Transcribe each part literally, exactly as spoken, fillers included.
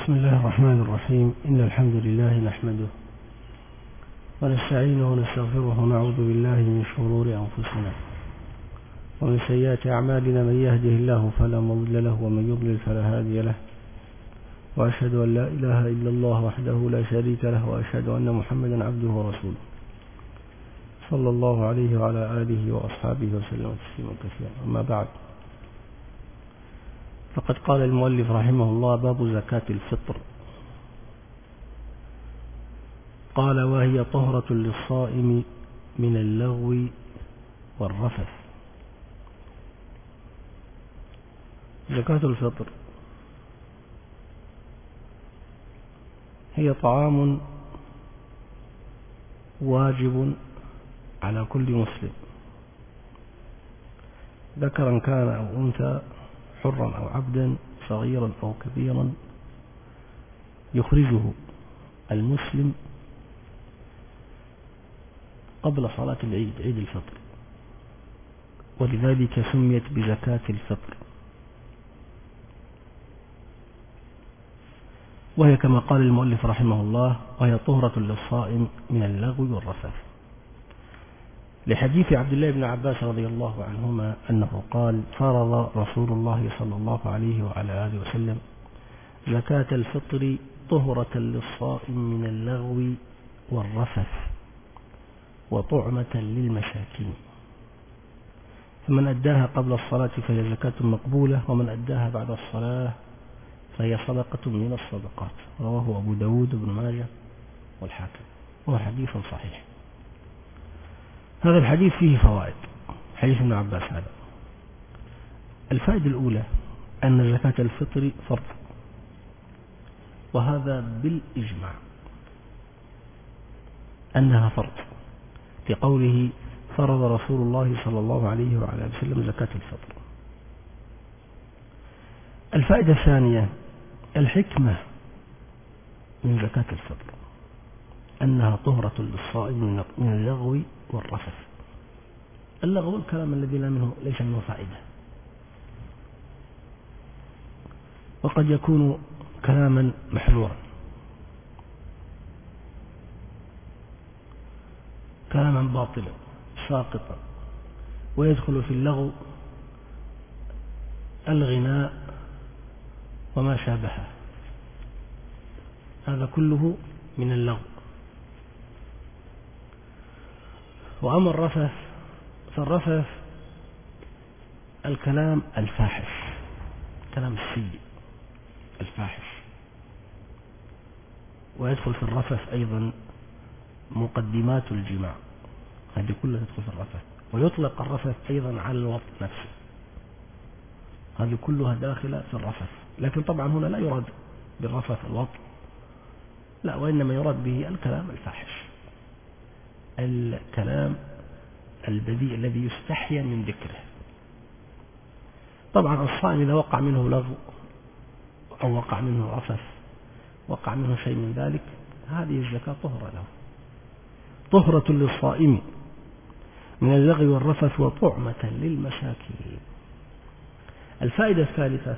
بسم الله الرحمن الرحيم. إن الحمد لله نحمده ونستعينه ونستغفره ونعوذ بالله من شرور أنفسنا ومن سيئات أعمالنا، من يهده الله فلا مضل له ومن يضلل فلا هادي له، وأشهد أن لا إله إلا الله وحده لا شريك له، وأشهد أن محمدا عبده ورسوله صلى الله عليه وعلى آله وأصحابه وسلم تسليما كثيرا. أما بعد، فقد قال المؤلف رحمه الله: باب زكاة الفطر. قال: وهي طهرة للصائم من اللغو والرفث. زكاة الفطر هي طعام واجب على كل مسلم، ذكرا كان أو أنثى، حرا أو عبدا، صغيرا أو كبيرا، يخرجه المسلم قبل صلاة العيد، عيد الفطر، ولذلك سميت بزكاة الفطر. وهي كما قال المؤلف رحمه الله: وهي طهرة للصائم من اللغو والرفث، لحديث عبد الله بن عباس رضي الله عنهما أنه قال: فرض رسول الله صلى الله عليه وعلى آله وسلم زكاة الفطر طهرة للصائم من اللغو والرفث وطعمة للمساكين، فمن أداها قبل الصلاة فهي زكاة مقبولة، ومن أداها بعد الصلاة فهي صدقة من الصدقات. رواه أبو داود بن ماجه والحاكم، وهو حديث صحيح. هذا الحديث فيه فوائد، حديث ابن عباس هذا. الفائدة الأولى أن زكاة الفطر فرض، وهذا بالإجماع أنها فرض، لقوله: فرض رسول الله صلى الله عليه وعلى آله وسلم زكاة الفطر. الفائدة الثانية الحكمة من زكاة الفطر، أنها طهرة للصائم من اللغو والرفث. اللغو الكلام الذي لا منه ليس منه فائدة، وقد يكون كلاما محذورا، كلاما باطلا ساقطا، ويدخل في اللغو الغناء وما شابهه، هذا كله من اللغو. وأما الرفث فالرفث الكلام الفاحش، كلام السيء الفاحش، ويدخل في الرفث أيضا مقدمات الجماع، هذه كلها تدخل في الرفث. ويطلق الرفث أيضا على الوطء نفسه، هذه كلها داخلة في الرفث. لكن طبعا هنا لا يراد بالرفث الوطء، لا، وإنما يراد به الكلام الفاحش، الكلام البذيء الذي يستحيا من ذكره. طبعا الصائم إذا وقع منه لغو أو وقع منه رفث، وقع منه شيء من ذلك، هذه الزكاة طهرة له، طهرة للصائم من اللغو والرفث وطعمة للمساكين. الفائدة الثالثة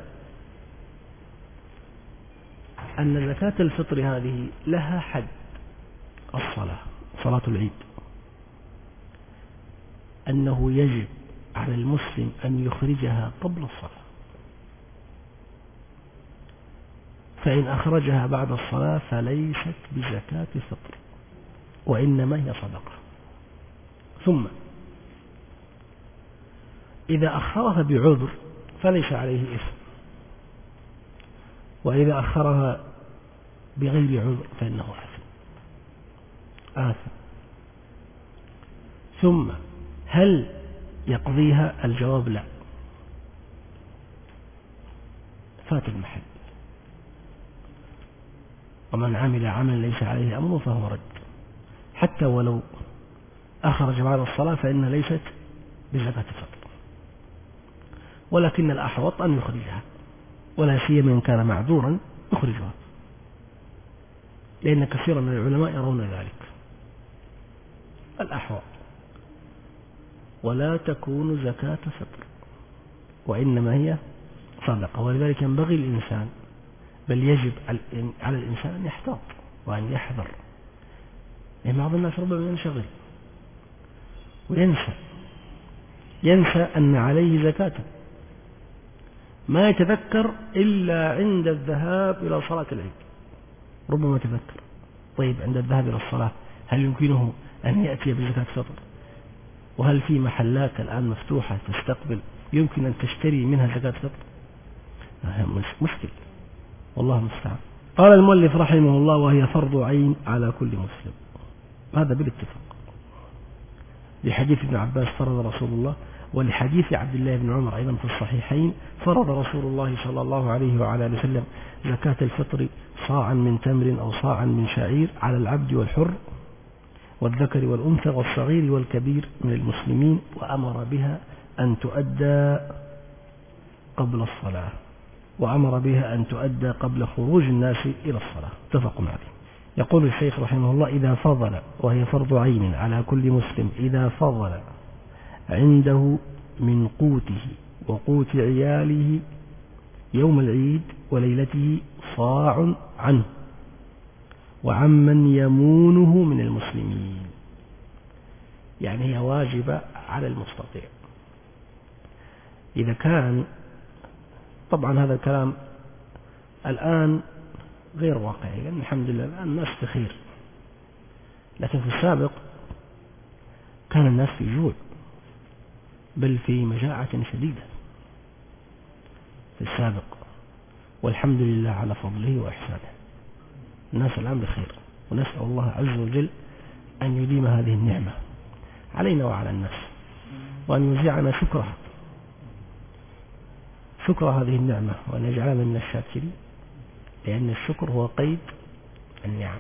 أن زكاة الفطر هذه لها حد، الصلاة، صلاة العيد، أنه يجب على المسلم أن يخرجها قبل الصلاة، فإن أخرجها بعد الصلاة فليست بزكاة فطر، وإنما هي صدقة. ثم إذا أخرها بعذر فليس عليه إثم، وإذا أخرها بغير عذر فإنه آثم آثم. ثم هل يقضيها؟ الجواب لا، فات المحل. ومن عمل عملا ليس عليه أمر فهو رد، حتى ولو أخرج بعد الصلاة فإنها ليست بزكاة فطر، ولكن الأحوط أن يخرجها، ولا سيما إن كان معذورا يخرجها، لأن كثيرا من العلماء يرون ذلك الأحوط. ولا تكون زكاة فطر، وإنما هي صدقة. ولذلك ينبغي الإنسان بل يجب على الإنسان أن يحتاط وأن يحذر، لأن بعض الناس ربما ينشغل وينسى ينسى أن عليه زكاة، ما يتذكر إلا عند الذهاب إلى صلاة العيد، ربما يتذكر. طيب عند الذهاب إلى الصلاة هل يمكنه أن يأتي بزكاة فطر؟ وهل في محلات الآن مفتوحة تستقبل يمكن أن تشتري منها زكاة فطر؟ مشكل، والله المستعان. قال المؤلف رحمه الله: وهي فرض عين على كل مسلم، هذا بالاتفاق، لحديث ابن عباس فرض رسول الله، ولحديث عبد الله بن عمر أيضا في الصحيحين فرض رسول الله صلى الله عليه وعلى آله وسلم زكاة الفطر صاعا من تمر أو صاعا من شعير على العبد والحر والذكر والأنثى والصغير والكبير من المسلمين، وأمر بها أن تؤدى قبل الصلاة وأمر بها أن تؤدى قبل خروج الناس إلى الصلاة، اتفق عليه. يقول الشيخ رحمه الله: إذا فضل، وهي فرض عين على كل مسلم، إذا فضل عنده من قوته وقوت عياله يوم العيد وليلته صاع عنه وعمن يمونه من المسلمين، يعني هي واجبة على المستطيع. إذا كان، طبعا هذا الكلام الآن غير واقعي، لأن الحمد لله الآن الناس بخير، لكن في السابق كان الناس في جوع، بل في مجاعة شديدة في السابق، والحمد لله على فضله وإحسانه. الناس الآن بخير، ونسأل الله عز وجل أن يديم هذه النعمة علينا وعلى الناس، وأن يوزعنا شكرها شكر هذه النعمة، وأن يجعلنا من الشاكرين، لأن الشكر هو قيد النعم.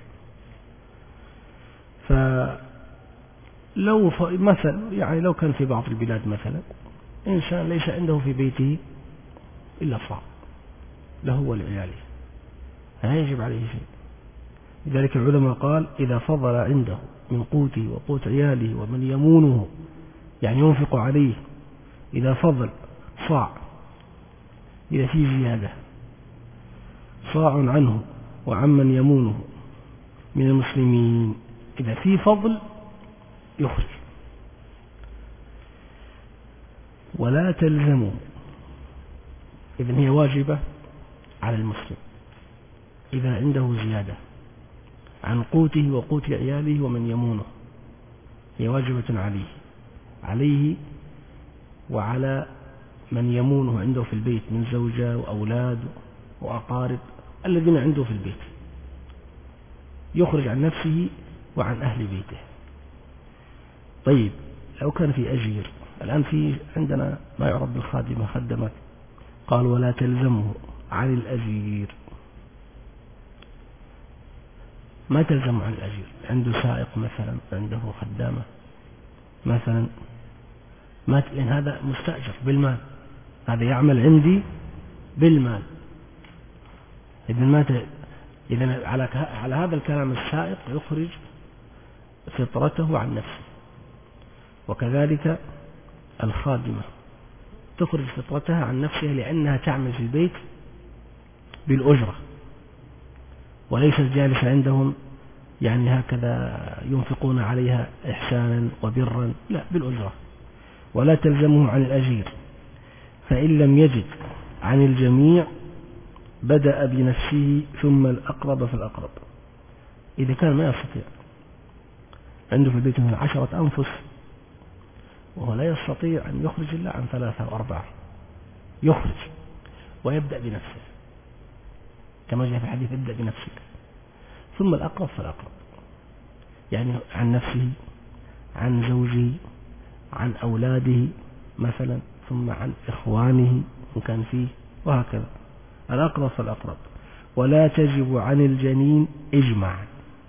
فلو مثلا يعني لو كان في بعض البلاد مثلا إنسان ليس عنده في بيته إلا صاع له ولعياله، لا يجب عليه شيء. لذلك العلماء قال: إذا فضل عنده من قوته وقوت عياله ومن يمونه، يعني ينفق عليه، إذا فضل صاع، إذا في زيادة صاع عنه وعمن يمونه من المسلمين، إذا في فضل يخرج. ولا تلزمه، إذن هي واجبة على المسلم إذا عنده زيادة عن قوته وقوت عياله ومن يمونه، هي واجبة عليه عليه وعلى من يمونه عنده في البيت من زوجة وأولاد وأقارب الذين عنده في البيت، يخرج عن نفسه وعن أهل بيته. طيب لو كان في أجير، الآن في عندنا ما يعرف بالخادمة خدمات، قال: ولا تلزمه عن الأجير، ما تلزمه عن الأجير، عنده سائق مثلا، عنده خدامة مثلا، ما لأن هذا مستأجر بالمال، هذا يعمل عندي بالمال. إذن ما ت... إذن على ك... على هذا الكلام السائق يخرج فطرته عن نفسه، وكذلك الخادمة تخرج فطرتها عن نفسها، لأنها تعمل في البيت بالأجرة وليست جالسة عندهم يعني هكذا ينفقون عليها إحسانا وبرا، لا، بالأجرة. ولا تلزمه عن الأجير، فإن لم يجد عن الجميع بدأ بنفسه ثم الأقرب فالأقرب. إذا كان ما يستطيع، عنده في البيت من عشرة أنفس وهو لا يستطيع أن يخرج إلا عن ثلاثة أو أربعة، يخرج ويبدأ بنفسه كما جاء في الحديث: ابدأ بنفسك ثم الأقرب فالأقرب، يعني عن نفسه، عن زوجه، عن أولاده مثلا، ثم عن إخوانه إن كان فيه، وهكذا الأقرب فالأقرب. ولا تجب عن الجنين إجماعا،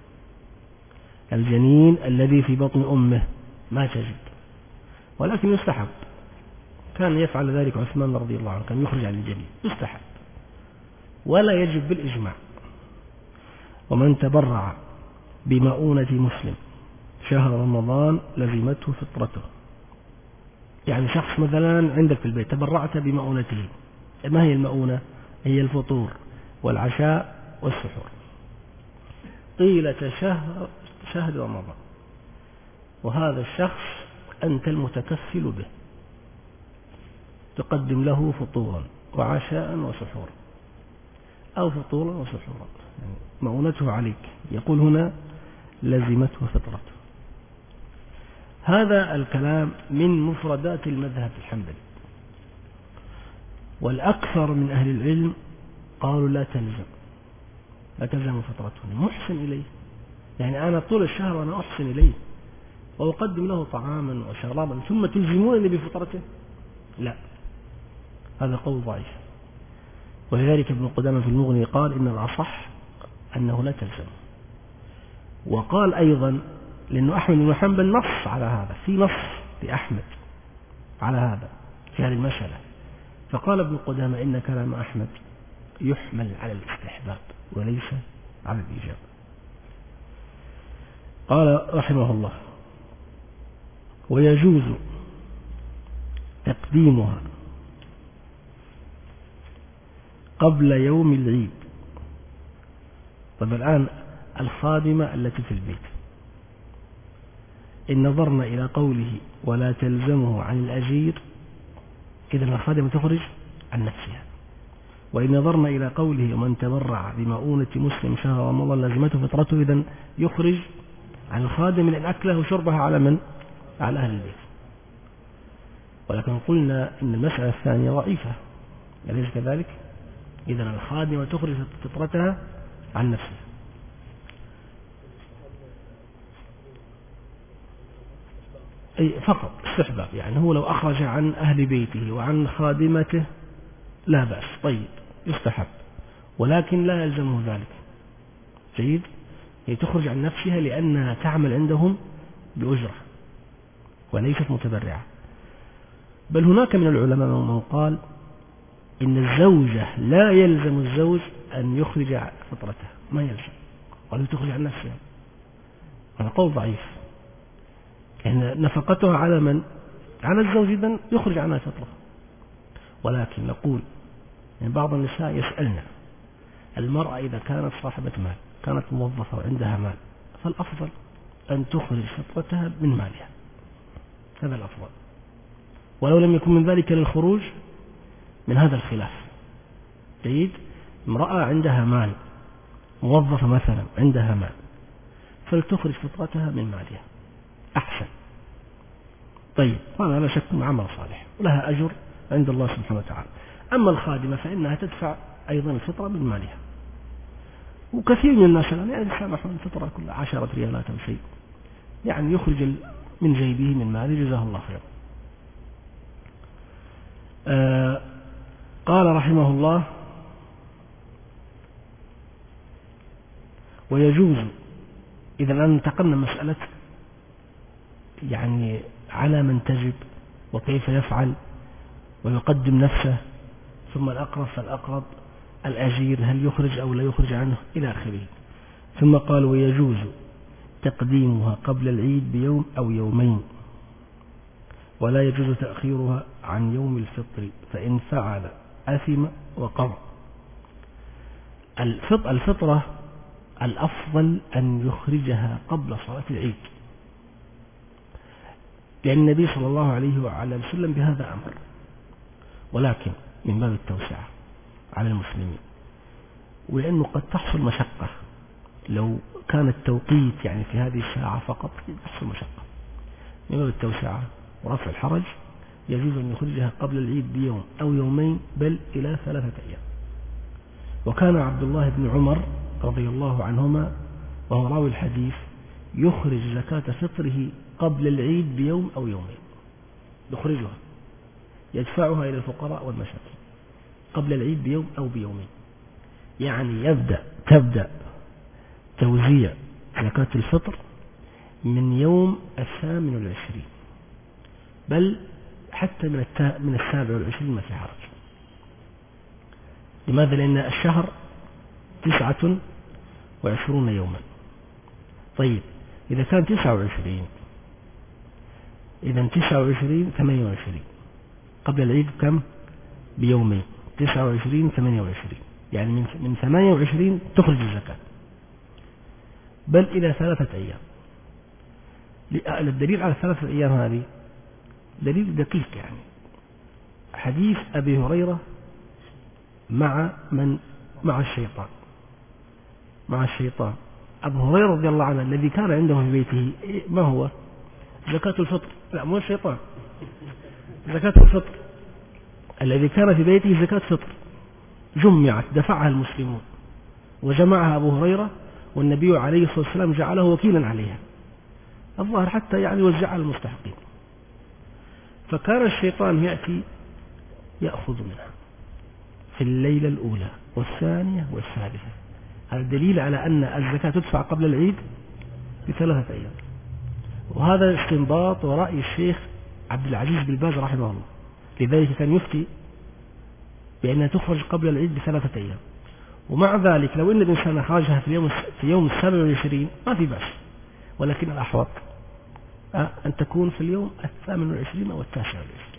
الجنين الذي في بطن أمه ما تجب، ولكن يستحب، كان يفعل ذلك عثمان رضي الله عنه، كان يخرج عن الجنين، يستحب ولا يجب بالإجماع. ومن تبرع بمؤونة مسلم شهر رمضان لزمته فطرته، يعني شخص مثلا عندك في البيت تبرعت بمؤونته، ما هي المؤونة؟ هي الفطور والعشاء والسحور طيلة شهر شهر رمضان، وهذا الشخص أنت المتكفل به، تقدم له فطورا وعشاء وسحورا أو فطورا وسحورا، يعني مؤونته عليك. يقول هنا لزمته فطرته. هذا الكلام من مفردات المذهب الحنبلي، والأكثر من أهل العلم قالوا لا تلزم لا تلزم فطرته، محسن إليه، يعني أنا طول الشهر وأنا أحسن إليه وأقدم له طعاما وشرابا ثم تلزمونني بفطرته؟ لا، هذا قول ضعيف. ولذلك ابن قدامة في المغني قال إن الأصح أنه لا تلزم. وقال أيضا لأنه أحمد بن حنبل نص على هذا، في نص لأحمد على هذا في هذه المسألة، فقال ابن قدامة إن كلام أحمد يحمل على الاستحباب وليس على الإيجاب. قال رحمه الله: ويجوز تقديمها قبل يوم العيد. طب الآن الخادمة التي في البيت، إن نظرنا إلى قوله ولا تلزمه عن الأجير، إذن الخادمة تخرج عن نفسها. وإن نظرنا إلى قوله ومن تبرع بمؤونة مسلم شهر رمضان لازمته فطرته، إذن يخرج عن الخادم لأن أكله وشربها على من؟ على أهل البيت. ولكن قلنا إن المسألة الثانية ضعيفة، أليس كذلك؟ إذن الخادمة تخرج فطرتها عن نفسها. أي فقط استحباب، يعني هو لو أخرج عن أهل بيته وعن خادمته لا بأس، طيب يستحب، ولكن لا يلزمه ذلك. جيد، هي تخرج عن نفسها لأنها تعمل عندهم بأجرة وليست متبرعة. بل هناك من العلماء من قال إن الزوجة لا يلزم الزوج أن يخرج فطرته، ما يلزم، قالوا تخرج عن نفسها. هذا قول ضعيف، يعني نفقتها على من؟ على الزوج، إذن يخرج عنها فطرة. ولكن نقول يعني بعض النساء يسألنا: المرأة إذا كانت صاحبة مال، كانت موظفة وعندها مال، فالأفضل أن تخرج فطرتها من مالها، هذا الأفضل، ولو لم يكن من ذلك للخروج من هذا الخلاف. جيد، امرأة عندها مال، موظفة مثلا عندها مال، فلتخرج فطرتها من مالها أحسن. طيب، هذا لا شك عمل صالح ولها أجر عند الله سبحانه وتعالى. أما الخادمة فإنها تدفع أيضا الفطرة من مالها، وكثير من الناس يعني يسامحون الفطرة كل عشرة ريالات أو شيء، يعني يخرج من جيبه من ماله، جزاه الله خير. آه قال رحمه الله: ويجوز. إذا الآن انتقلنا مسألة يعني على من تجب وكيف يفعل ويقدم نفسه، ثم الأقرب فالأقرب، الأجير هل يخرج أو لا يخرج عنه إلى آخره. ثم قال: ويجوز تقديمها قبل العيد بيوم أو يومين، ولا يجوز تأخيرها عن يوم الفطر، فإن فعل أثم وقضى. الفطرة الأفضل أن يخرجها قبل صلاة العيد، لأن النبي صلى الله عليه وعلى وسلم بهذا أمر، ولكن من باب التوسعة على المسلمين، ولأنه قد تحصل مشقة لو كان التوقيت يعني في هذه الساعة فقط، تحصل مشقة. من باب التوسعة ورفع الحرج يجوز أن يخرجها قبل العيد بيوم أو يومين، بل إلى ثلاثة أيام. وكان عبد الله بن عمر رضي الله عنهما وهو راوي الحديث يخرج زكاة فطره قبل العيد بيوم أو يومين، يخرجها يدفعها إلى الفقراء والمساكين قبل العيد بيوم أو بيومين، يعني يبدأ تبدأ توزيع زكاة الفطر من يوم الثامن والعشرين، بل حتى من من السابع والعشرين ما في حرج. لماذا؟ لأن الشهر تسعة وعشرون يوما. طيب، إذا كان تسعة وعشرين، إذا تسعة وعشرين ثمانية وعشرين قبل العيد كم؟ بيومين، تسعة وعشرين ثمانية وعشرين، يعني من من ثمانية وعشرين تخرج الزكاة، بل إلى ثلاثة أيام. الدليل على ثلاثة أيام هذه دليل دقيق، يعني حديث أبي هريرة مع من مع الشيطان مع الشيطان أبو هريرة رضي الله عنه الذي كان عنده في بيته ما هو؟ زكاة الفطر. لا، مو الشيطان، زكاة الفطر. الذي كان في بيته زكاة فطر جمعت دفعها المسلمون وجمعها أبو هريرة، والنبي عليه الصلاة والسلام جعله وكيلا عليها الظاهر حتى يعني وزعها على المستحقين. فكان الشيطان يأتي يأخذ منها في الليلة الأولى والثانية والثالثة. هذا دليل على أن الزكاة تدفع قبل العيد بثلاثة أيام، وهذا استنباط ورأي الشيخ عبد العزيز بن باز رحمه الله، لذلك كان يفتي بأنها تخرج قبل العيد بثلاثة أيام. ومع ذلك لو أن الإنسان أخرجها في اليوم في يوم السابع والعشرين ما في بأس، ولكن الأحوط أن تكون في اليوم الثامن والعشرين أو التاسع والعشرين،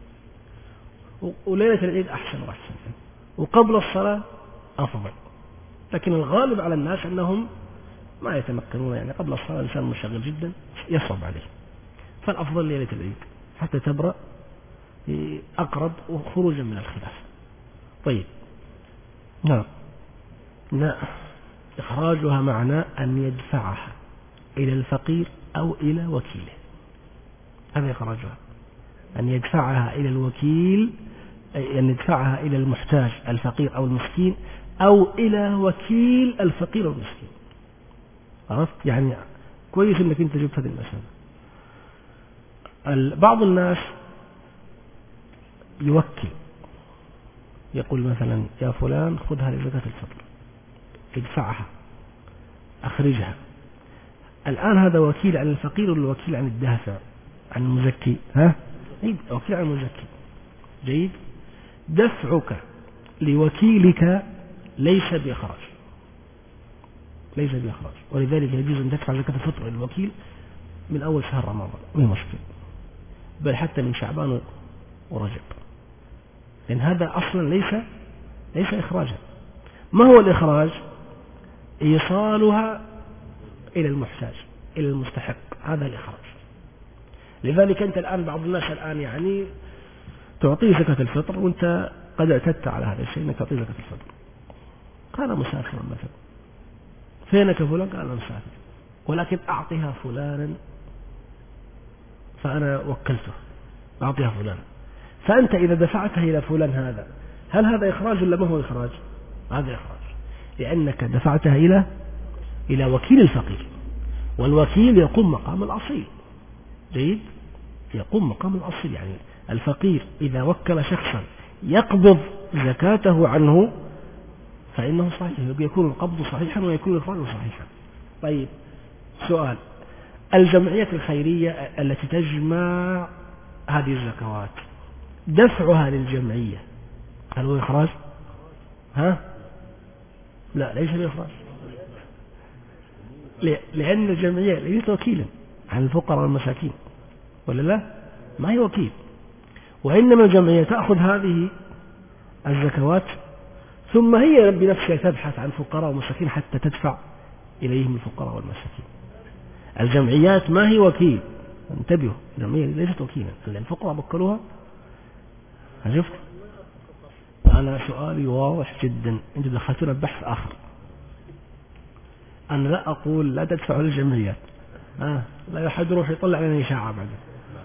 وليلة العيد أحسن وأحسن، وقبل الصلاة أفضل. لكن الغالب على الناس أنهم ما يتمكنون، يعني قبل الصلاة الإنسان مشغل جدا يصعب عليه، فالأفضل ليلة العيد حتى تبرأ أقرب وخروجا من الخلاف. طيب، نعم، لا، إخراجها معناه أن يدفعها إلى الفقير أو إلى وكيله، هذا إخراجها، أن يدفعها إلى الوكيل، أن يدفعها إلى المحتاج الفقير أو المسكين، أو إلى وكيل الفقير أو المسكين. عرفت؟ يعني كويس أنك أنت جبت هذه المسألة. بعض الناس يوكل، يقول مثلا يا فلان خذها لزكاة الفطر، ادفعها، أخرجها. الآن هذا وكيل عن الفقير ولا وكيل عن الدافع، عن المزكي؟ ها؟ وكيل عن المزكي. جيد. دفعك لوكيلك ليس بإخراج، ليس بإخراج، ولذلك يجوز أن تدفع زكاة الفطر للوكيل من أول شهر رمضان، من مشكلة، بل حتى من شعبان ورجب، لأن هذا أصلا ليس ليس إخراجا. ما هو الإخراج؟ إيصالها إلى المحتاج، إلى المستحق، هذا الإخراج. لذلك أنت الآن بعض الناس الآن يعني تعطيه زكاة الفطر وأنت قد اعتدت على هذا الشيء أنك تعطيه زكاة الفطر. كان مسافرا مثلا، فينك فلان؟ قال أنا مسافر، ولكن أعطيها فلانا، فأنا وكلته أعطيها فلانا. فأنت إذا دفعتها إلى فلان هذا، هل هذا إخراج ولا ما هو إخراج؟ هذا إخراج، لأنك دفعتها إلى إلى وكيل الفقير، والوكيل يقوم مقام الأصيل. جيد. يقوم مقام الأصيل، يعني الفقير إذا وكل شخصا يقبض زكاته عنه فإنه صحيح، يكون القبض صحيحا ويكون الإخراج صحيحا. طيب، سؤال: الجمعية الخيرية التي تجمع هذه الزكوات دفعها للجمعية هل هو إخراج؟ ها؟ لا، ليس بإخراج، لأن الجمعية ليست وكيلا عن الفقراء والمساكين، ولا لا؟ ما هي وكيل، وإنما الجمعية تأخذ هذه الزكوات ثم هي بنفسها تبحث عن فقراء ومساكين حتى تدفع إليهم الفقراء والمساكين. الجمعيات ما هي وكيل، انتبهوا، الجمعية ليست وكيلا، الفقراء بكلوها. شفت؟ أنا سؤالي واضح جدا، أنت دخلتنا ببحث آخر. أنا لا أقول لا تدفعوا للجمعيات، آه لا أحد يروح يطلع لنا إشاعة بعد.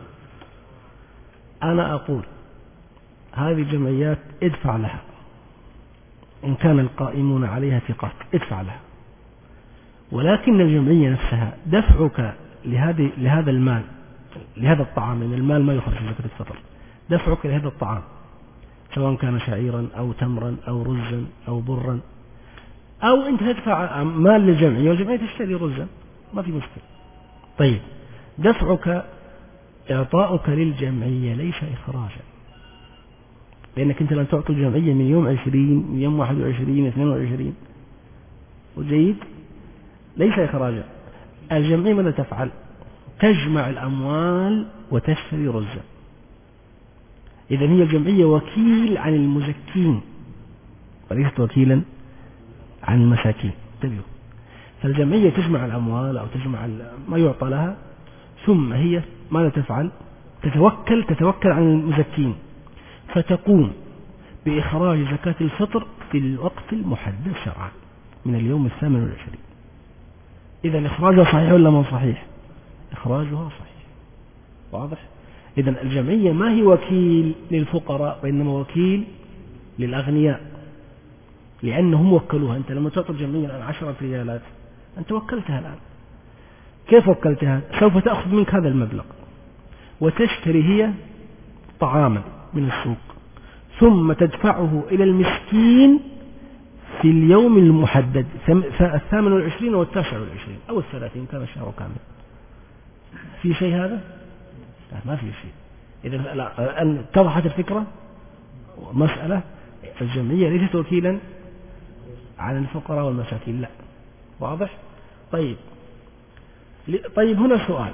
أنا أقول هذه الجمعيات ادفع لها، إن كان القائمون عليها ثقات ادفع لها، ولكن الجمعية نفسها دفعك لهذه لهذا المال، لهذا الطعام، لأن المال ما يخرج من زكاة الفطر، دفعك لهذا الطعام سواء كان شعيرا أو تمرا أو رزا أو برا، أو أنت تدفع مال للجمعية والجمعية تشتري رزا، ما في مشكلة. طيب، دفعك إعطاؤك للجمعية ليس إخراجا، لأنك أنت لن تعطي الجمعية من يوم عشرين، من يوم واحد وعشرين، اثنين وعشرين، وجيد، ليس إخراجا. الجمعية ماذا تفعل؟ تجمع الأموال وتشتري رزا. إذن هي الجمعية وكيل عن المزكين، وليست وكيلا عن المساكين. انتبهوا، فالجمعية تجمع الأموال أو تجمع ما يعطى لها، ثم هي ماذا تفعل؟ تتوكل تتوكل عن المزكين، فتقوم بإخراج زكاة الفطر في الوقت المحدد شرعا من اليوم الثامن والعشرين. إذا إخراجها صحيح ولا ما صحيح؟ إخراجها صحيح. واضح؟ إذا الجمعية ما هي وكيل للفقراء، وإنما وكيل للأغنياء، لأنهم وكلوها. أنت لما تعطي الجمعية الآن عشرة ريالات أنت وكلتها الآن. كيف وكلتها؟ سوف تأخذ منك هذا المبلغ وتشتري هي طعاما من السوق، ثم تدفعه إلى المسكين في اليوم المحدد، الثامن والعشرين أو التاسع والعشرين أو الثلاثين، كان الشهر كامل. في شيء هذا؟ لا، ما في شيء. إذا اتضحت الفكرة. مسألة الجمعية ليست وكيلا عن الفقراء والمساكين، لا. واضح؟ طيب طيب هنا سؤال،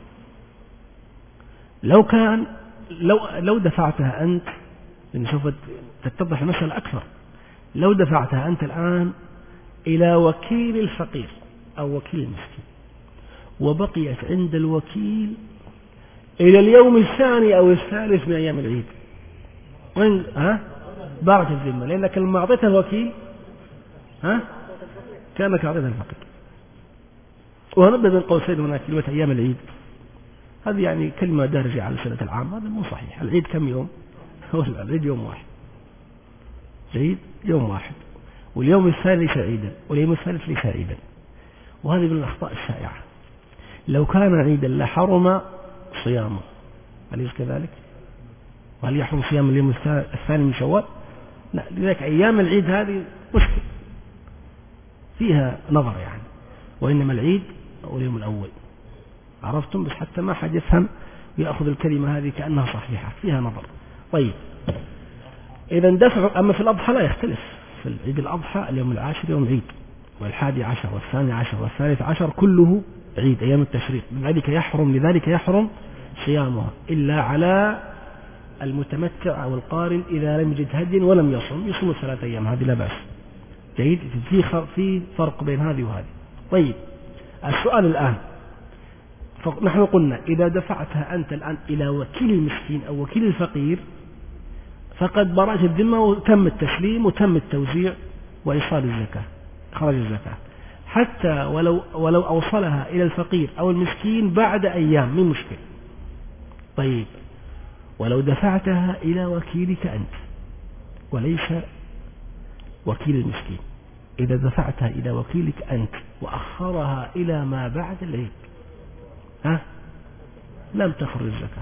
لو كان لو لو دفعتها أنت، يعني سوف تتضح المسألة أكثر، لو دفعتها أنت الآن إلى وكيل الفقير أو وكيل المسكين، وبقيت عند الوكيل إلى اليوم الثاني أو الثالث من أيام العيد، وين ها بارك الذمة، لأنك لما أعطيتها الوكيل ها كانك أعطيتها الفقير. ونبدأ بين قوسين هناك كلمة أيام العيد، هذه يعني كلمة دارجة على سنة العام، هذا مو صحيح. العيد كم يوم؟ العيد يوم واحد، العيد يوم واحد، واليوم الثاني ليس عيدا، واليوم الثالث ليس عيدا. وهذه من الأخطاء الشائعة. لو كان عيدا لحرم صيامه، أليس كذلك؟ وهل يحرم صيام اليوم الثاني من شوال؟ لا. لذلك أيام العيد هذه مشكلة فيها نظر يعني، وإنما العيد هو اليوم الأول. عرفتم؟ بس حتى ما حد يفهم ويأخذ الكلمة هذه كأنها صحيحة، فيها نظر. طيب إذا دفع. أما في الأضحى لا يختلف، في العيد الأضحى اليوم العاشر يوم عيد، والحادي عشر والثاني عشر والثالث عشر كله عيد، أيام التشريق. لذلك يحرم لذلك يحرم صيامها إلا على المتمتع أو القارن إذا لم يجد هدي ولم يصم، يصوم ثلاثة أيام، هذه لا بأس. جيد؟ في في فرق بين هذه وهذه. طيب السؤال الآن، نحن قلنا إذا دفعتها أنت الآن إلى وكيل المسكين أو وكيل الفقير فقد برأت الذمة وتم التسليم وتم التوزيع وإيصال الزكاة، خرج الزكاة، حتى ولو ولو أوصلها إلى الفقير أو المسكين بعد أيام من مشكل. طيب ولو دفعتها إلى وكيلك أنت وليس وكيل المسكين، إذا دفعتها إلى وكيلك أنت وأخرها إلى ما بعد العيد ها لم تخرج الزكاة.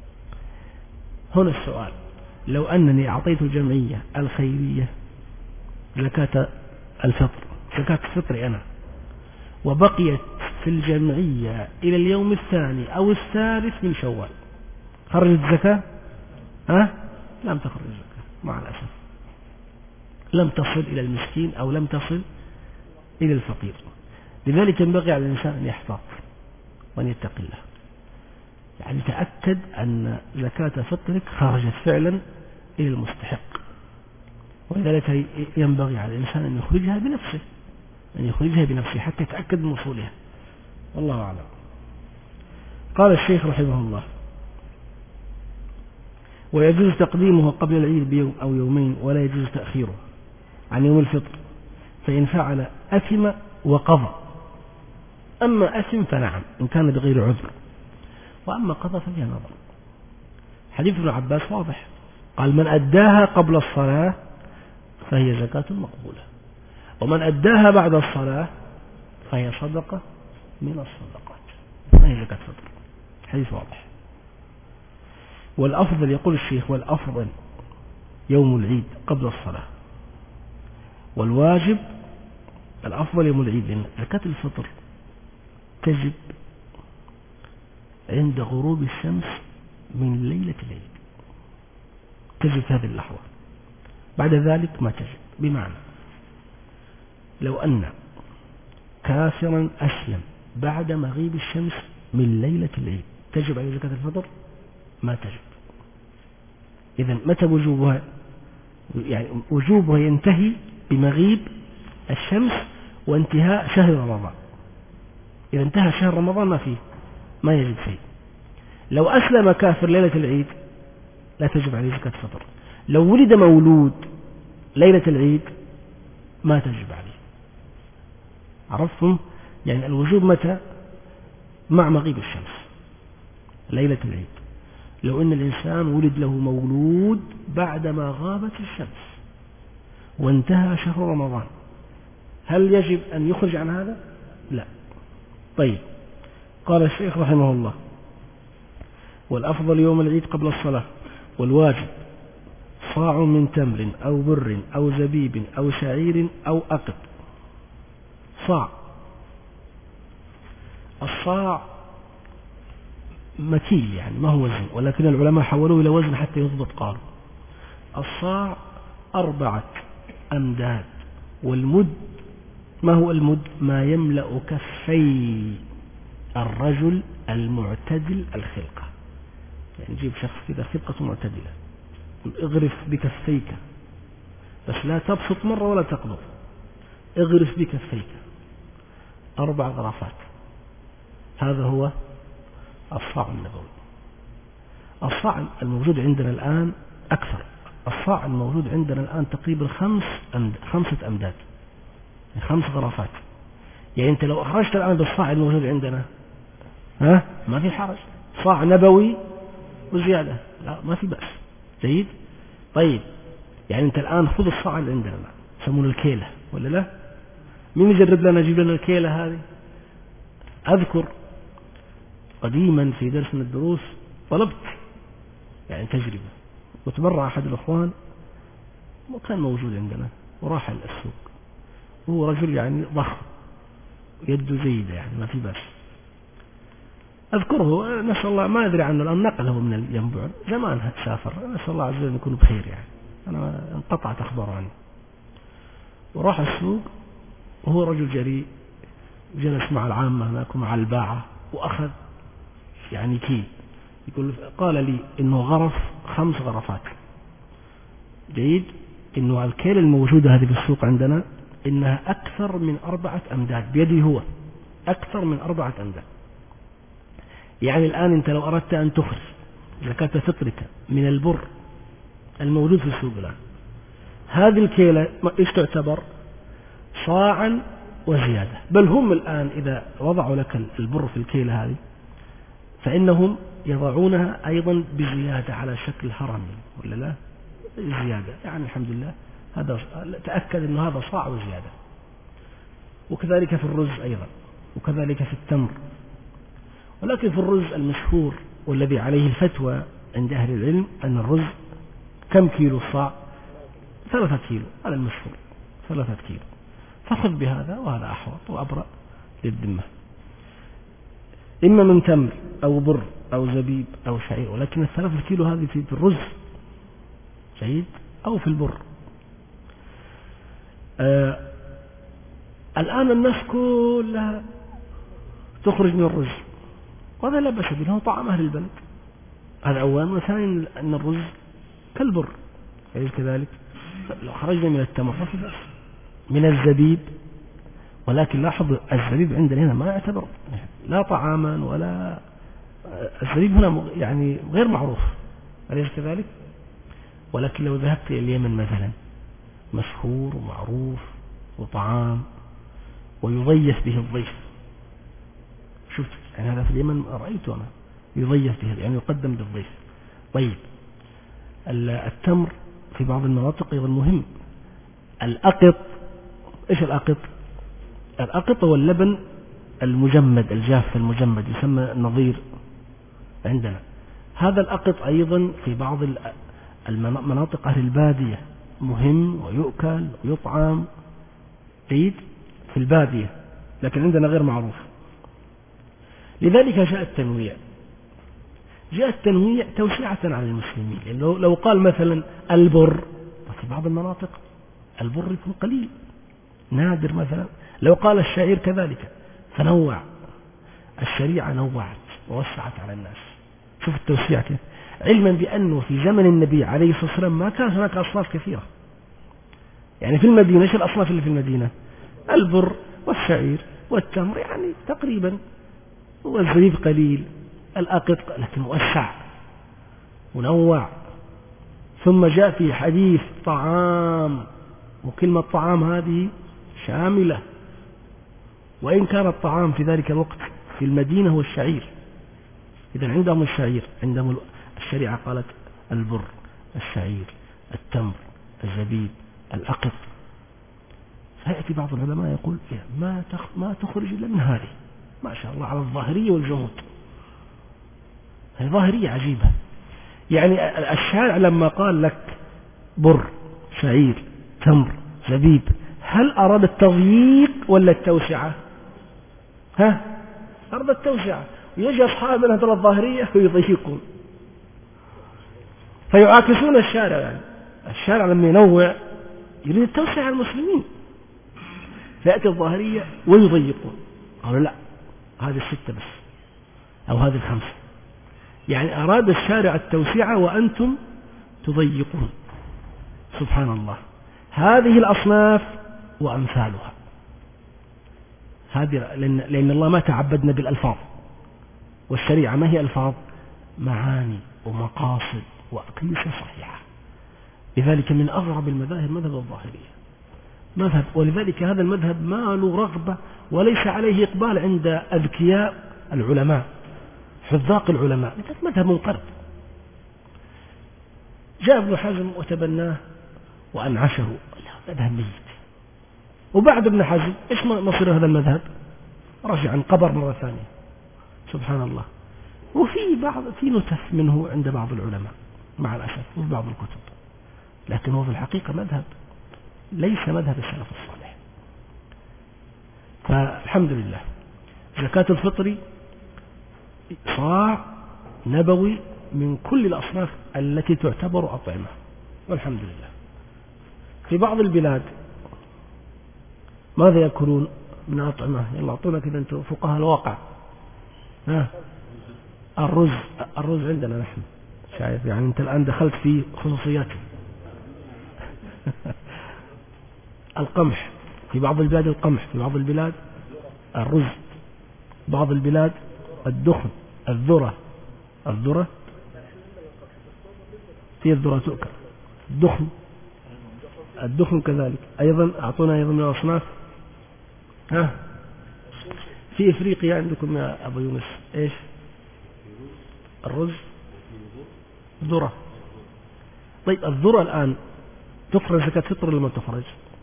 هنا السؤال، لو أنني أعطيت الجمعية الخيرية زكاة الفطر، زكاة الفطر أنا، وبقيت في الجمعية إلى اليوم الثاني أو الثالث من شوال، خرجت الزكاة؟ ها؟ لم تخرج الزكاة مع الأسف، لم تصل إلى المسكين أو لم تصل إلى الفقير. لذلك ينبغي على الإنسان أن يحتاط وأن يتقي الله، يعني تأكد أن زكاة فطرك خرجت فعلا إلى المستحق، ولذلك ينبغي على الإنسان أن يخرجها بنفسه، أن يخرجها بنفسه حتى يتأكد من وصولها. والله أعلم. قال الشيخ رحمه الله: ويجوز تقديمه قبل العيد بيوم أو يومين، ولا يجوز تأخيره عن يوم الفطر، فإن فعل أثم وقضى. أما أثم فنعم إن كان بغير عذر، وأما قضى ففيها نظر. حديث ابن عباس واضح، قال: من أداها قبل الصلاة فهي زكاة مقبولة، ومن أداها بعد الصلاة فهي صدقة من الصدقات، ما هي زكاة فطر. حديث واضح. والأفضل، يقول الشيخ، والأفضل يوم العيد قبل الصلاة، والواجب الأفضل يوم العيد، لأن زكاة الفطر تجب عند غروب الشمس من ليلة العيد، تجب في هذه اللحظة، بعد ذلك ما تجب. بمعنى لو أن كافرا أسلم بعد مغيب الشمس من ليلة العيد تجب عليه زكاة الفطر؟ ما تجب. إذن متى وجوبها؟ يعني وجوبه ينتهي بمغيب الشمس وانتهاء شهر رمضان. إذا انتهى شهر رمضان ما فيه ما يجب فيه. لو أسلم كافر ليلة العيد لا تجب عليه زكاة فطر. لو ولد مولود ليلة العيد ما تجب عليه. عرفتم؟ يعني الوجوب متى؟ مع مغيب الشمس ليلة العيد. لو أن الإنسان ولد له مولود بعدما غابت الشمس وانتهى شهر رمضان هل يجب أن يخرج عن هذا؟ لا. طيب، قال الشيخ رحمه الله: والأفضل يوم العيد قبل الصلاة، والواجب صاع من تمر أو بر أو زبيب أو شعير أو أقط. صاع، الصاع مكيل يعني ما هو وزن، ولكن العلماء حولوه إلى وزن حتى يضبط. قالوا الصاع أربعة أمداد، والمد ما هو المد؟ ما يملأ كفي الرجل المعتدل الخلقة. يعني جيب شخص كذا خلقة معتدلة، اغرف بكفيك، بس لا تبسط مرة ولا تقبض، اغرف بكفيك أربع غرفات. هذا هو الصاع النبوي. الصاع الموجود عندنا الآن أكثر. الصاع الموجود عندنا الآن تقريبا خمس أمد... خمسة أمداد، خمس غرفات. يعني أنت لو أخرجت الآن بالصاع الموجود عندنا ها ما في حرج، صاع نبوي وزيادة لا ما في بأس. جيد. طيب، يعني أنت الآن خذ الصاع اللي عندنا يسمونه الكيلة ولا لا؟ مين يجرب لنا يجيب لنا الكيلة هذه؟ أذكر قديما في درس من الدروس طلبت يعني تجربة، وتبرع أحد الأخوان وكان موجود عندنا وراح السوق، وهو رجل يعني ضخم يده زيدة يعني ما في بس. أذكره نسأل الله، ما أدري عنه الآن، نقله من الينبع زمان سافر، نسأل الله عز وجل يكون بخير يعني، أنا انقطعت أخبار عنه. وراح السوق وهو رجل جريء، جلس مع العامة هناك ومع الباعة وأخذ يعني كيل. يقول قال لي إنه غرف خمس غرفات. جيد. إنه الكيل الموجودة هذه في السوق عندنا إنها أكثر من أربعة أمداد بيده هو، أكثر من أربعة أمداد. يعني الآن أنت لو أردت أن تخرج زكاة فطرك من البر الموجود في السوق الآن، هذه الكيلة إيش تعتبر؟ صاعا وزيادة. بل هم الآن إذا وضعوا لك البر في الكيلة هذه فإنهم يضعونها أيضا بزيادة على شكل هرمي ولا لا؟ زيادة يعني الحمد لله، هذا تأكد أنه هذا صاع وزيادة. وكذلك في الرز أيضا، وكذلك في التمر. ولكن في الرز المشهور والذي عليه الفتوى عند أهل العلم أن الرز كم كيلو الصاع؟ ثلاثة كيلو، هذا المشهور ثلاثة كيلو. فخذ بهذا وهذا أحوط وأبرأ للذمة، إما من تمر أو بر أو زبيب أو شعير، ولكن الثلاثة كيلو هذه في الرز. جيد. أو في البر. آه الآن الناس كلها تخرج من الرز، وهذا لا بأس به، هو طعام أهل البلد، هذا أولا. وثانيا أن الرز كالبر، يعني كذلك لو خرجنا من التمر ففي بأس، من الزبيب. ولكن لاحظ الزبيب عندنا هنا ما يعتبر لا طعاما ولا، الزبيب هنا يعني غير معروف، أليس كذلك؟ ولكن لو ذهبت إلى اليمن مثلا مشهور ومعروف وطعام ويضيف به الضيف. شفت يعني هذا في اليمن رأيته أنا، يضيف به يعني يقدم للضيف. طيب، التمر في بعض المناطق أيضا مهم. الأقط، إيش الأقط؟ الأقط هو اللبن المجمد الجاف المجمد، يسمى النظير عندنا. هذا الأقط أيضا في بعض المناطق أهل البادية مهم ويؤكل ويطعم. جيد. في البادية، لكن عندنا غير معروف. لذلك جاء التنويع، جاء التنويع توسعة على المسلمين. يعني لو, لو قال مثلا البر، في بعض المناطق البر يكون قليل نادر مثلا. لو قال الشعير كذلك، فنوع. الشريعة نوعت ووسعت على الناس. شوف التوسيع كيف، علما بأنه في زمن النبي عليه الصلاة والسلام ما كان هناك أصناف كثيرة، يعني في المدينة ايش الأصناف اللي في المدينة؟ البر والشعير والتمر يعني تقريبا، والزبيب قليل، الأقط لكن موسع منوع. ثم جاء في حديث طعام، وكلمة طعام هذه شاملة، وإن كان الطعام في ذلك الوقت في المدينة هو الشعير. إذن عندهم الشعير، عندهم الشريعة قالت البر، الشعير، التمر، الزبيب، الأقط. فيأتي بعض العلماء يقول ما ما تخرج إلا من هذه، ما شاء الله على الظاهرية والجمود. هي ظاهرية عجيبة. يعني الشارع لما قال لك بر، شعير، تمر، زبيب، هل أراد التضييق ولا التوسعة؟ ها؟ أراد التوسعة. يجي أصحاب المذهب الظاهرية ويضيقون، فيعاكسون الشارع. يعني الشارع لما ينوع يريد التوسعة على المسلمين، فيأتي الظاهرية ويضيقون، قالوا لا هذه الستة بس أو هذه الخمسة. يعني أراد الشارع التوسعة وأنتم تضيقون. سبحان الله. هذه الأصناف وأمثالها، هذه لأن, لأن الله ما تعبدنا بالألفاظ، والشريعة ما هي ألفاظ؟ معاني ومقاصد وأقيسة صحيحة. لذلك من أغرب المذاهب مذهب الظاهرية، مذهب، ولذلك هذا المذهب ما له رغبة وليس عليه إقبال عند أذكياء العلماء حذاق العلماء، مذهب منقرض. جاء ابن حزم وتبناه وأنعشه، مذهب ميت. وبعد ابن حزم إيش مصير هذا المذهب؟ رجع عن قبر مرة ثانية. سبحان الله. وفي بعض في نتف منه عند بعض العلماء مع الأسف وفي بعض الكتب، لكن هو في الحقيقة مذهب ليس مذهب السلف الصالح. فالحمد لله زكاة الفطر صاع نبوي من كل الأصناف التي تعتبر أطعمة، والحمد لله. في بعض البلاد ماذا يأكلون من أطعمة؟ يلا أعطونا كذا أنتم فقهاء الواقع. ها؟ الرز. الرز عندنا نحن شايف، يعني أنت الآن دخلت في خصوصياته. القمح في بعض البلاد، القمح في بعض البلاد، الرز بعض البلاد، الدخن، الذرة. الذرة في الذرة تؤكل، الدخن الدخن كذلك أيضا. أعطونا أيضا من الأصناف. ها؟ في إفريقيا عندكم يا أبو يونس إيش؟ الرز، ذرة. طيب الذرة الآن تخرج زكاة فطر ولا ما تخرج؟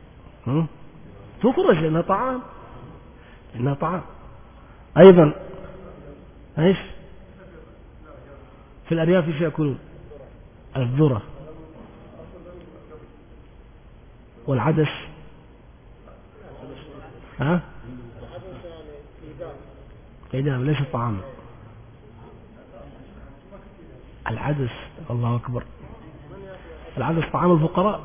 تخرج لأنها طعام، لأنها طعام. أيضا إيش؟ في الأرياف إيش يأكلون؟ الذرة والعدس. ها؟ إدام ليس طعام. العدس، الله أكبر، العدس طعام الفقراء.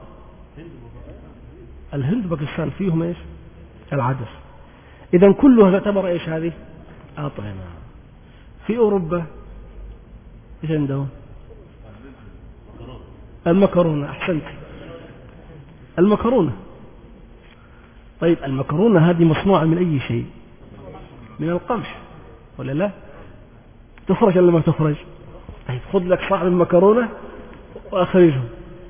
الهند باكستان فيهم إيش؟ العدس. إذن كلها تعتبر إيش هذه؟ أطعمة. في أوروبا إيش عندهم؟ المكرونة. أحسنت، المكرونة. طيب المكرونة هذه مصنوعة من أي شيء؟ من القمح ولا لا؟ تخرج ولا ما تخرج؟ طيب خذ لك صاع من مكرونة وأخرجه،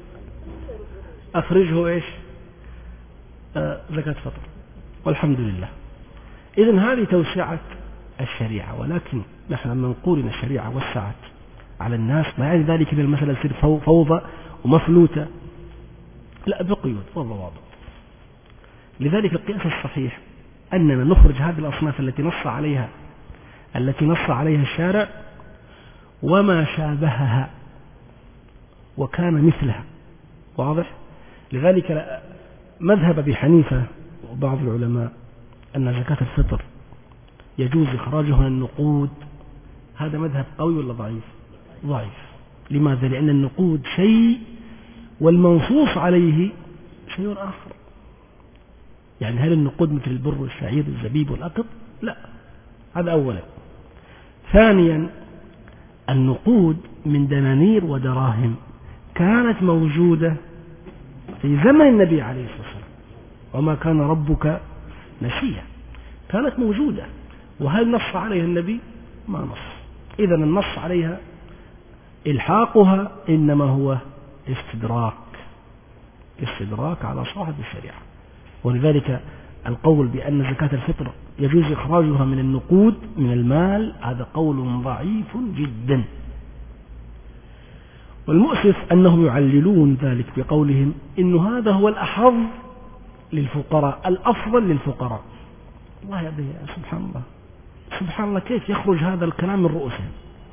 أخرجه إيش؟ آه زكاة فطر، والحمد لله. إذن هذه توسعة الشريعة، ولكن نحن لما نقول إن الشريعة وسعت على الناس ما يعني ذلك أن المسألة تصير فوضى ومفلوتة، لا، بقيود وضوابط. لذلك القياس الصحيح أننا نخرج هذه الأصناف التي نص عليها التي نص عليها الشارع وما شابهها وكان مثلها. واضح؟ لذلك مذهب أبي حنيفة وبعض العلماء أن زكاة الفطر يجوز إخراجها من النقود. هذا مذهب قوي ولا ضعيف؟ ضعيف. لماذا؟ لأن النقود شيء والمنصوص عليه شيء آخر. يعني هل النقود مثل البر والشعير والزبيب والأقط؟ لا، هذا أولا. ثانيا النقود من دنانير ودراهم كانت موجودة في زمن النبي عليه الصلاة والسلام، وما كان ربك نسيا، كانت موجودة. وهل نص عليها النبي؟ ما نص. إذا النص عليها إلحاقها إنما هو استدراك، استدراك على صاحب الشريعة. ولذلك القول بأن زكاة الفطر يجوز إخراجها من النقود من المال هذا قول ضعيف جدا. والمؤسف أنهم يعللون ذلك بقولهم إن هذا هو الأحظ للفقراء، الأفضل للفقراء. الله يا سبحان الله، سبحان الله، كيف يخرج هذا الكلام من رؤوسهم؟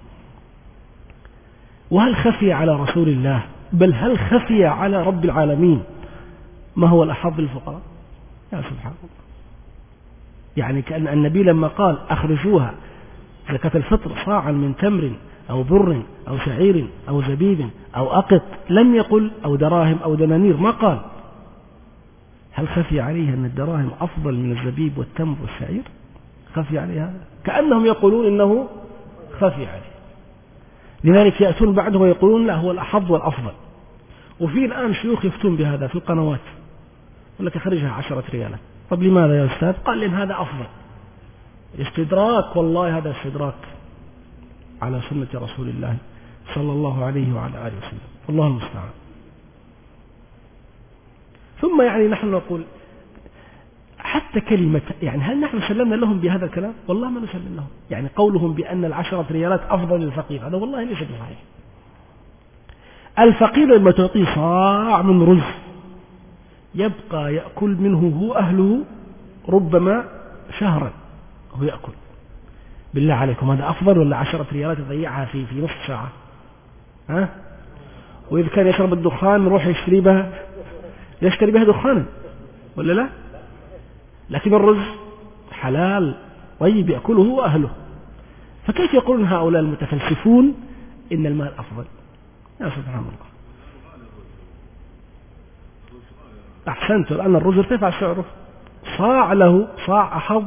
وهل خفي على رسول الله، بل هل خفي على رب العالمين ما هو الأحظ للفقراء؟ يا سبحان الله، يعني كأن النبي لما قال أخرجوها زكاة الفطر صاعا من تمر أو بر أو شعير أو زبيب أو أقط، لم يقل أو دراهم أو دنانير، ما قال. هل خفي عليه أن الدراهم أفضل من الزبيب والتمر والشعير؟ خفي عليه هذا؟ كأنهم يقولون إنه خفي عليه. لذلك يأتون بعده ويقولون لا هو الأحظ والأفضل. وفي الآن شيوخ يفتون بهذا في القنوات، يقول لك أخرجها عشرة ريالات. طب لماذا يا أستاذ؟ قال لأن هذا أفضل. استدراك، والله هذا استدراك على سنة رسول الله صلى الله عليه وعلى آله وسلم، والله المستعان. ثم يعني نحن نقول حتى كلمة، يعني هل نحن سلمنا لهم بهذا الكلام؟ والله ما نسلم لهم. يعني قولهم بأن العشرة ريالات أفضل للفقير هذا والله ليس بصحيح. الفقير لما تعطيه صاع من رز يبقى يأكل منه هو أهله ربما شهرا هو يأكل. بالله عليكم هذا أفضل ولا عشرة ريالات يضيعها في في نصف ساعة؟ ها؟ وإذا كان يشرب الدخان يروح يشتري بها، يشتري بها دخانا ولا لا؟ لكن الرز حلال طيب يأكله هو أهله. فكيف يقولون هؤلاء المتفلسفون إن المال أفضل؟ يا سبحان الله. أحسنت، الآن الرز ارتفع سعره، صاع له صاع أحظ.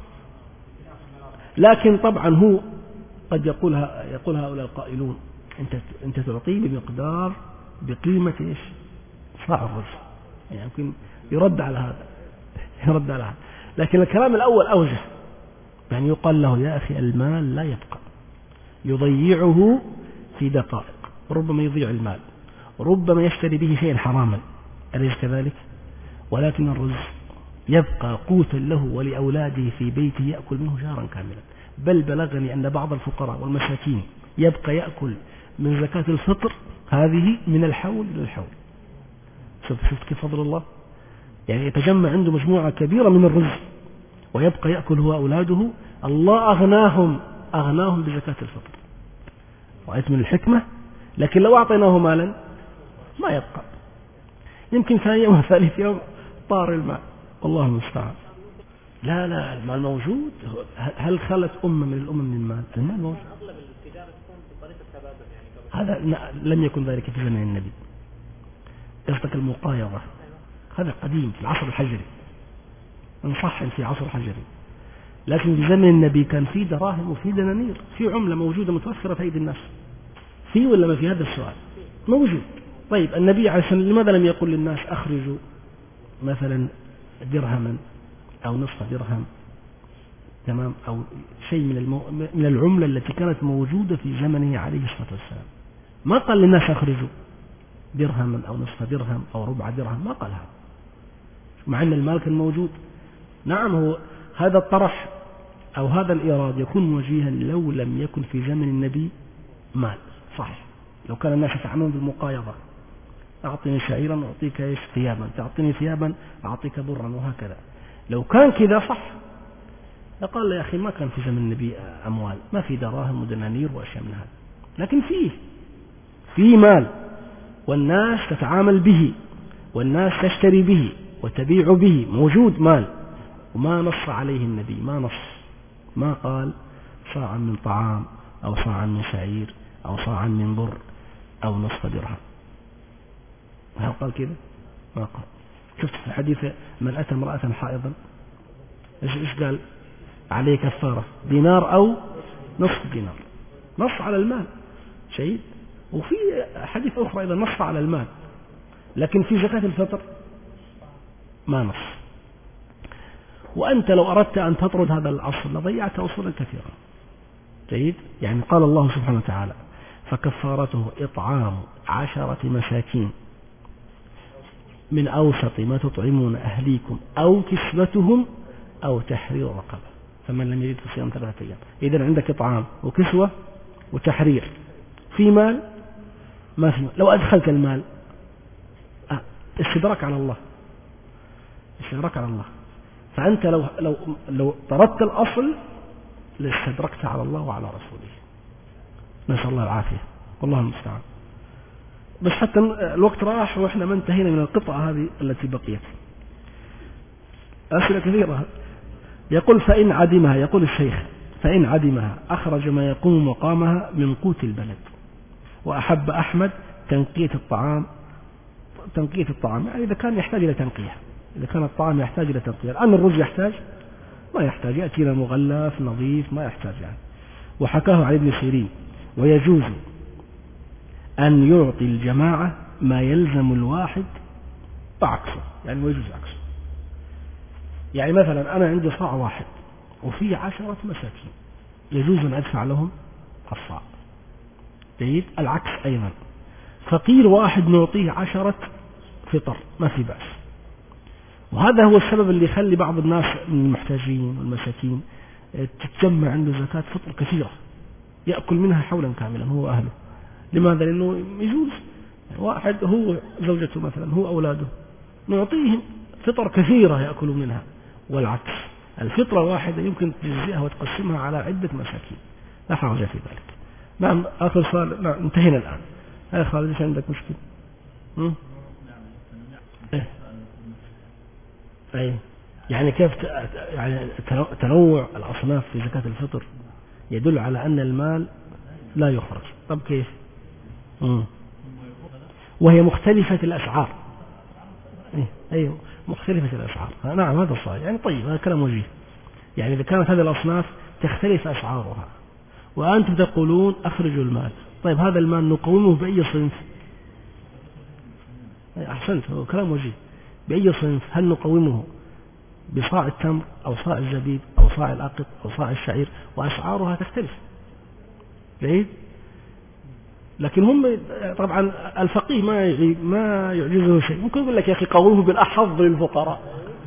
لكن طبعا هو قد يقولها يقول هؤلاء القائلون أنت أنت تعطيه بمقدار بقيمة إيش؟ صاع الرز. يعني يمكن يرد على هذا، يرد على هذا. لكن الكلام الأول أوجه، يعني يقال له يا أخي المال لا يبقى، يضيعه في دقائق، ربما يضيع المال، ربما يشتري به شيئا حراما، أليس كذلك؟ ولكن الرز يبقى قوتا له ولأولاده في بيته يأكل منه شهرا كاملا. بل بلغني أن بعض الفقراء والمساكين يبقى يأكل من زكاة الفطر هذه من الحول إلى الحول. شفت كيف فضل الله؟ يعني يتجمع عنده مجموعة كبيرة من الرز ويبقى يأكل هو أولاده. الله أغناهم أغناهم بزكاة الفطر. رأيت من الحكمة. لكن لو أعطيناه مالا ما يبقى، يمكن ثاني يوم ثالث يوم طار المال، والله المستعان. لا لا المال موجود. هل خلت أمة من الأمم من المال؟ المال موجود. هذا لم يكن ذلك في زمن النبي. قصدك المقايضة هذا قديم في العصر الحجري، إن صح في عصر الحجري. لكن في زمن النبي كان في دراهم وفي دنانير، في عملة موجودة متوفرة في أيدي الناس. في ولا ما في؟ هذا السؤال موجود. طيب النبي عليه الصلاة والسلام لماذا لم يقل للناس أخرجوا مثلا درهما أو نصف درهم، تمام، أو شيء من المو... من العملة التي كانت موجودة في زمنه عليه الصلاة والسلام؟ ما قال للناس أخرجوا درهما أو نصف درهم أو ربع درهم، ما قالها، مع أن المال كان موجود. نعم، هو هذا الطرح أو هذا الإيراد يكون وجيها لو لم يكن في زمن النبي مال، صحيح. لو كان الناس يتعاملون بالمقايضة، أعطني شعيرا أعطيك إيش ثيابا، تعطيني ثيابا أعطيك برا، وهكذا. لو كان كذا صح لقال يا أخي ما كان في زمن النبي أموال، ما في دراهم ودنانير وأشياء من هذا. لكن فيه في مال والناس تتعامل به والناس تشتري به وتبيع به، موجود مال. وما نص عليه النبي، ما نص، ما قال صاعا من طعام أو صاعا من شعير أو صاعا من بر أو نصف درهم. هل قال كذا؟ ما قال. شفت في الحديث من أتى امرأة حائضا إيش إيش قال؟ عليه كفارة دينار أو نصف دينار، نص على المال شيء. وفي حديث أخرى أيضا نص على المال، لكن في زكاة الفطر ما نص. وأنت لو أردت أن تطرد هذا الأصل لضيعت أصولا كثيرا. جيد. يعني قال الله سبحانه وتعالى فكفارته إطعام عشرة مساكين من أوسط ما تطعمون أهليكم أو كسوتهم أو تحرير رقبة فمن لم يجد فصيام ثلاثة أيام. إذن عندك إطعام وكسوة وتحرير. في مال؟ ما في مال. لو أدخلت المال استدراك على الله، استدراك على الله. فأنت لو لو لو طردت الأصل لاستدركت على الله وعلى رسوله. نسأل الله العافية والله المستعان. بس حتى الوقت راح وإحنا ما انتهينا من القطعة هذه التي بقيت. أسئلة كثيرة. يقول فإن عدمها، يقول الشيخ فإن عدمها أخرج ما يقوم مقامها من قوت البلد، وأحب أحمد تنقية الطعام، تنقية الطعام يعني إذا كان يحتاج إلى تنقية، إذا كان الطعام يحتاج إلى تنقية. الآن الرز يحتاج؟ ما يحتاج، يأتينا مغلف نظيف ما يحتاج يعني. وحكاه عن ابن سيرين ويجوز أن يعطي الجماعة ما يلزم الواحد بعكسه، يعني ويجوز عكسه. يعني مثلا أنا عندي صاع واحد وفيه عشرة مساكين، يجوز أن أدفع لهم الصاع. جيد. العكس أيضا، فقير واحد نعطيه عشرة فطر ما في بأس. وهذا هو السبب اللي يخلي بعض الناس من المحتاجين والمساكين تتجمع عنده زكاة فطر كثيرة يأكل منها حولا كاملا هو أهله. لماذا؟ لأنه يجوز واحد هو زوجته مثلا هو أولاده نعطيهم فطر كثيرة يأكلوا منها، والعكس الفطرة واحدة يمكن تجزئها وتقسمها على عدة مساكين، لا حرج في ذلك. نعم. آخر سؤال. نعم انتهينا الآن. يا خالد ايش عندك مشكلة؟ هم؟ ايه ايه يعني كيف يعني تنوع الأصناف في زكاة الفطر يدل على أن المال لا يخرج. طب كيف؟ مم. وهي مختلفة الأسعار. ايه ايوه مختلفة الأسعار. نعم هذا صحيح يعني. طيب هذا كلام وجيه. يعني إذا كانت هذه الأصناف تختلف أسعارها وأنتم تقولون أخرجوا المال، طيب هذا المال نقومه بأي صنف؟ أحسنت، هو كلام وجيه. بأي صنف؟ هل نقومه بصاع التمر أو صاع الزبيب أو صاع الأقط أو صاع الشعير؟ وأسعارها تختلف. جيد. لكن هم طبعا الفقيه ما ما يعجزه شيء، ممكن يقول لك يا أخي قومه بالأحظ للفقراء،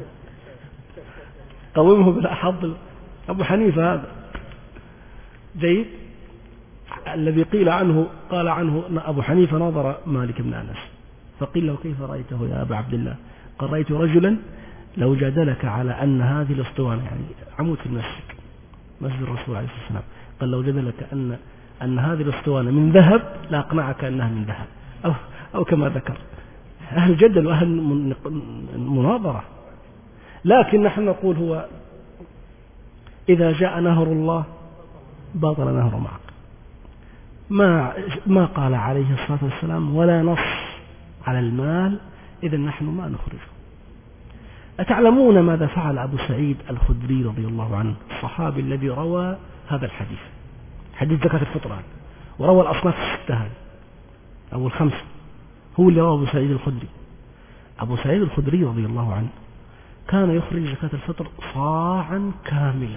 قومه بالأحظ. أبو حنيفة هذا جيد الذي قيل عنه قال عنه أبو حنيفة نظر مالك بن أنس فقيل له كيف رأيته يا أبا عبد الله؟ قال رأيت رجلا لو جادلك على أن هذه الأسطوانة يعني عمود في المسجد مسجد الرسول عليه الصلاة والسلام، قال لو جادلك أن أن هذه الأسطوانة من ذهب لا أقنعك أنها من ذهب، أو, أو كما ذكر أهل جدل وأهل مناظرة. لكن نحن نقول هو إذا جاء نهر الله باطل نهر معك، ما ما قال عليه الصلاة والسلام ولا نص على المال، إذا نحن ما نخرجه. أتعلمون ماذا فعل أبو سعيد الخدري رضي الله عنه الصحابي الذي روى هذا الحديث، حديث زكاة الفطر، وروى الأصناف الستة هذه أو الخمسة، هو اللي روى أبو سعيد الخدري. أبو سعيد الخدري رضي الله عنه كان يخرج زكاة الفطر صاعا كاملا.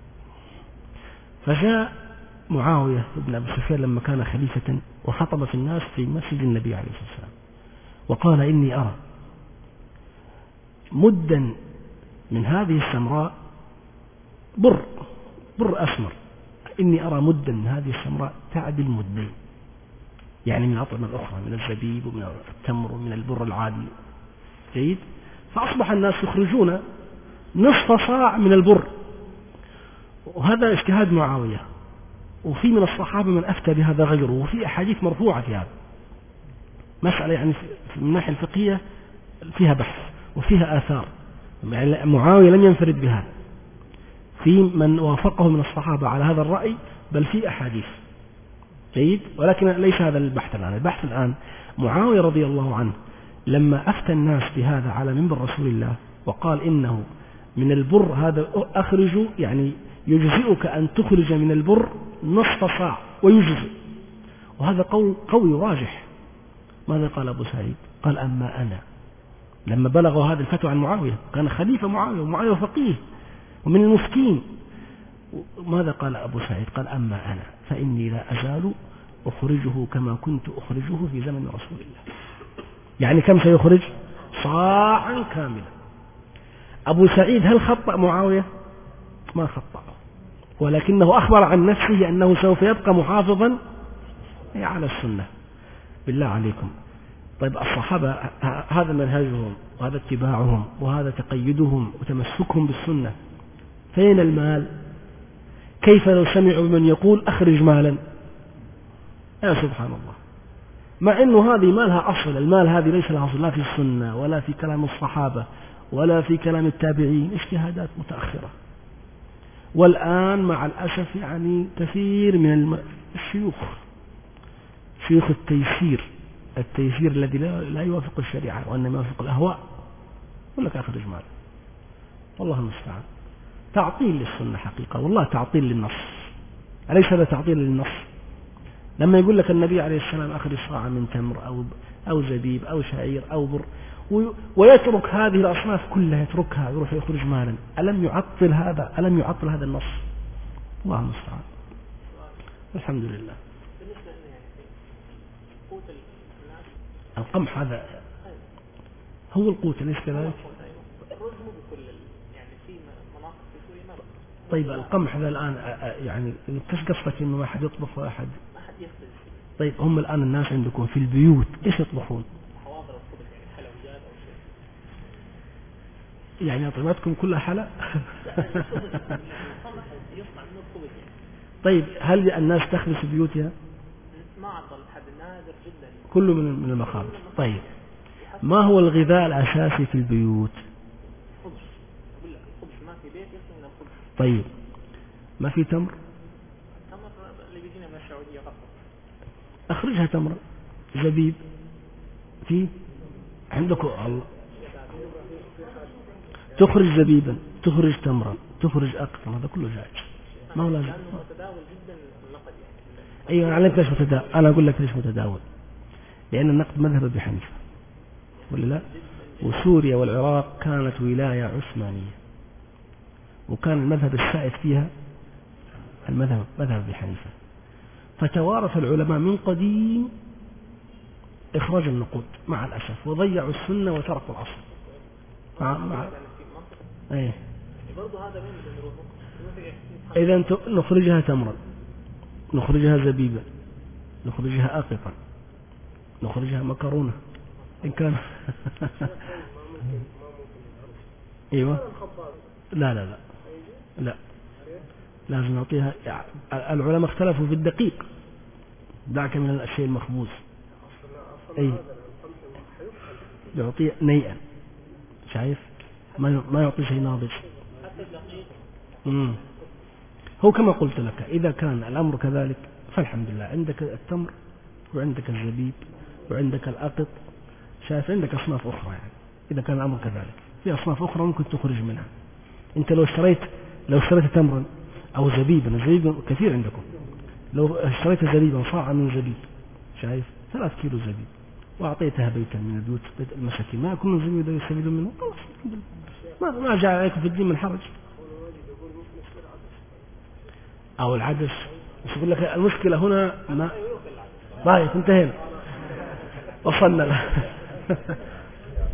فجاء معاوية بن أبي سفيان لما كان خليفة وخطب في الناس في مسجد النبي عليه الصلاة والسلام وقال إني أرى مدا من هذه السمراء بر بر أسمر، إني أرى مدا من هذه السمراء تعدل مدين، يعني من الأطعمة الأخرى من الزبيب ومن التمر ومن البر العادي. جيد. فأصبح الناس يخرجون نصف صاع من البر، وهذا اجتهاد معاوية، وفي من الصحابة من أفتى بهذا غيره، وفي أحاديث مرفوعة في هذا مسألة يعني من الناحية الفقهية فيها بحث وفيها آثار، يعني معاوية لم ينفرد بهذا، في من وافقه من الصحابة على هذا الرأي بل في أحاديث. جيد. ولكن ليس هذا البحث الآن. البحث الآن معاوية رضي الله عنه لما أفتى الناس بهذا على منبر رسول الله وقال إنه من البر هذا أخرج، يعني يجزئك أن تخرج من البر نصف صاع ويجزئ، وهذا قول قوي راجح. ماذا قال أبو سعيد؟ قال أما أنا لما بلغوا هذا الفتوى عن معاوية، كان خليفة معاوية ومعاوية فقيه، ومن المفتين. ماذا قال أبو سعيد؟ قال أما أنا فإني لا أزال أخرجه كما كنت أخرجه في زمن رسول الله. يعني كم سيخرج؟ صاعا كاملا. أبو سعيد هل خطأ معاوية؟ ما خطأ، ولكنه أخبر عن نفسه أنه سوف يبقى محافظا على السنة. بالله عليكم، طيب الصحابة هذا منهجهم وهذا اتباعهم وهذا تقيدهم وتمسكهم بالسنة، فين المال؟ كيف لو سمعوا من يقول أخرج مالا؟ يا سبحان الله، مع أنه هذه ما لها أصل. المال هذه ليس لها أصل لا في السنة ولا في كلام الصحابة ولا في كلام التابعين، اجتهادات متأخرة. والآن مع الأسف يعني كثير من الشيوخ، شيوخ التيسير التيسير الذي لا يوافق الشريعة وإنما يوافق الأهواء، يقول لك أخرج مال. والله المستعان، تعطيل للسنة حقيقة، والله تعطيل للنص. أليس هذا تعطيل للنص؟ لما يقول لك النبي عليه السلام أخرج صاع من تمر أو أو زبيب أو شعير أو بر، ويترك هذه الأصناف كلها، يتركها يروح يخرج مالا، ألم يعطل هذا؟ ألم يعطل هذا النص؟ الله المستعان. الحمد لله. القمح هذا هو القوت، أليس كذلك؟ طيب القمح هذا الآن يعني كيف قصدك إنه واحد يطبخ واحد؟ طيب هم الآن الناس عندكم في البيوت إيش يطبخون؟ يعني أطعمتكم كلها حلا؟ طيب هل الناس تخبز بيوتها؟ كله من من المخابز. طيب ما هو الغذاء الأساسي في البيوت؟ طيب ما في تمر؟ أخرجها تمرا. زبيب في عندكم؟ الله، تخرج زبيبا، تخرج تمرا، تخرج أقطا، هذا كله جائز، ما هو لازم. أيوة أنا أعلمك ليش متداول، أنا أقول لك ليش متداول، لأن النقد مذهب أبي حنيفة ولا لا؟ وسوريا والعراق كانت ولاية عثمانية، وكان المذهب السائد فيها المذهب مذهب أبي حنيفة، فتوارث العلماء من قديم إخراج النقود مع الأسف، وضيعوا السنة وتركوا الأصل. مع مع أيه. إذا نخرجها تمرا، نخرجها زبيبا، نخرجها أقطا، نخرجها مكرونة إن كان أيوة. لا لا لا لا لازم نعطيها. العلماء اختلفوا في الدقيق، دعك من الشيء المخبوز. أي يعطيه نيئا، شايف؟ ما ما يعطي شيء ناضج. هو كما قلت لك، إذا كان الأمر كذلك فالحمد لله، عندك التمر وعندك الزبيب وعندك الأقط، شايف؟ عندك أصناف أخرى. يعني إذا كان الأمر كذلك في أصناف أخرى ممكن تخرج منها. أنت لو اشتريت لو اشتريت تمرا أو زبيبا، الزبيب كثير عندكم، لو اشتريت زبيبا صاع من زبيب، شايف؟ ثلاث كيلو زبيب، وأعطيتها بيتا من البيوت، بيت المساكين ما يكون الزبيب يستفيدون منه، ما ما جاء عليكم في الدين من حرج. أو العدس، بس يقول لك المشكلة هنا ما. طيب انتهينا، وصلنا له.